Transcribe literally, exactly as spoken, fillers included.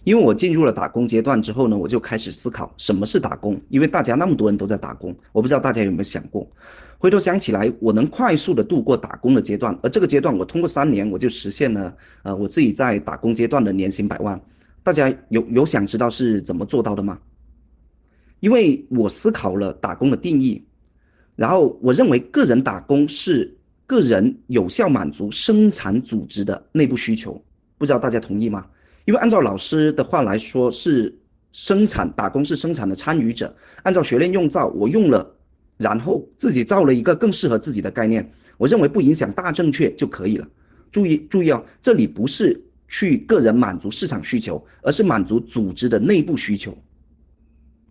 因为我进入了打工阶段之后呢，我就开始思考什么是打工，因为大家那么多人都在打工，我不知道大家有没有想过，回头想起来，我能快速的度过打工的阶段，而这个阶段我通过三年我就实现了，呃，我自己在打工阶段的年薪百万。大家有有想知道是怎么做到的吗？因为我思考了打工的定义，然后我认为个人打工是个人有效满足生产组织的内部需求，不知道大家同意吗？因为按照老师的话来说，是生产打工是生产的参与者，按照学练用造，我用了，然后自己造了一个更适合自己的概念，我认为不影响大正确就可以了。注意注意哦，这里不是去个人满足市场需求，而是满足组织的内部需求。